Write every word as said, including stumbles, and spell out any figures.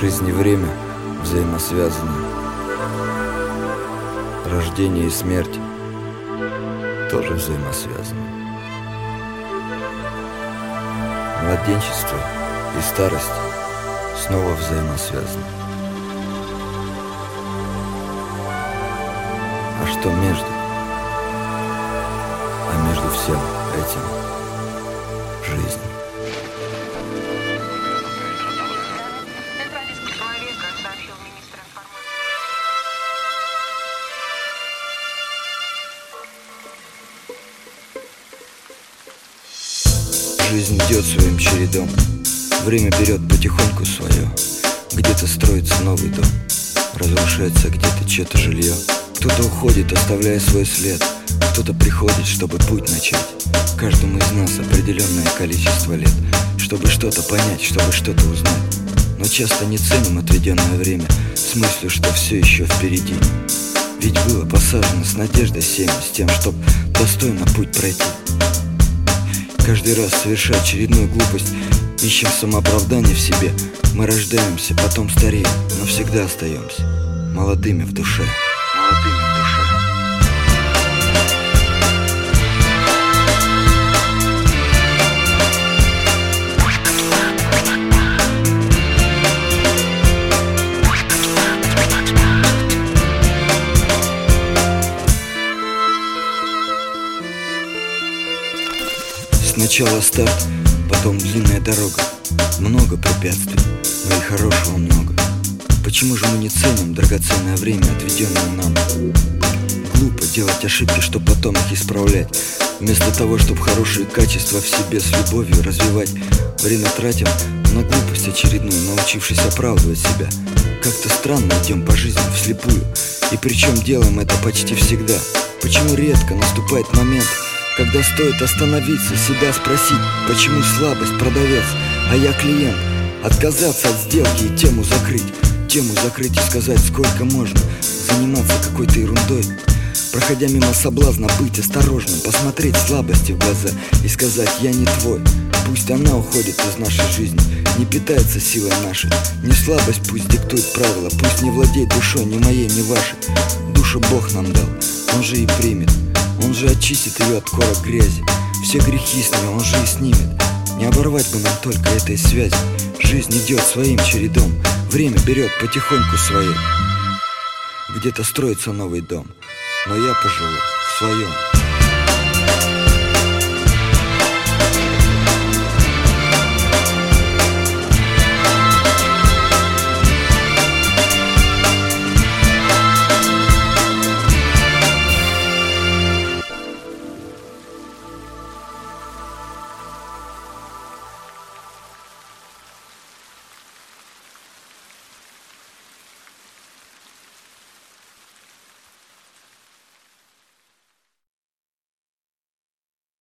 Жизнь и время взаимосвязаны. Рождение и смерть тоже взаимосвязаны. Младенчество и старость снова взаимосвязаны. А что между? А между всем этим жизнь. Жизнь идет своим чередом, время берет потихоньку свое. Где-то строится новый дом, разрушается где-то чье-то жилье. Кто-то уходит, оставляя свой след, кто-то приходит, чтобы путь начать. Каждому из нас определенное количество лет, чтобы что-то понять, чтобы что-то узнать. Но часто не ценим отведенное время с мыслью, что все еще впереди. Ведь было посажено с надеждой семя, с тем, чтоб достойно путь пройти. Каждый раз, совершая очередную глупость, ищем самооправдание в себе. Мы рождаемся, потом стареем, но всегда остаемся молодыми в душе. Молодыми в душе. Сначала старт, потом длинная дорога. Много препятствий, но и хорошего много. Почему же мы не ценим драгоценное время, отведенное нам? Глупо делать ошибки, чтобы потом их исправлять. Вместо того, чтобы хорошие качества в себе с любовью развивать, время тратим на глупость очередную, научившись оправдывать себя. Как-то странно идем по жизни вслепую, и причем делаем это почти всегда. Почему редко наступает момент, когда стоит остановиться, себя спросить, почему слабость продавец, а я клиент? Отказаться от сделки и тему закрыть. Тему закрыть и сказать, сколько можно заниматься какой-то ерундой. Проходя мимо соблазна, быть осторожным, посмотреть слабости в глаза и сказать, я не твой. Пусть она уходит из нашей жизни, не питается силой нашей. Не слабость пусть диктует правила, пусть не владеет душой ни моей, ни вашей. Душу Бог нам дал, Он же и примет. Он же очистит ее от корок грязи. Все грехи с нее Он же и снимет. Не оборвать бы нам только этой связи. Жизнь идет своим чередом, время берет потихоньку свое. Где-то строится новый дом, но я поживу в своем.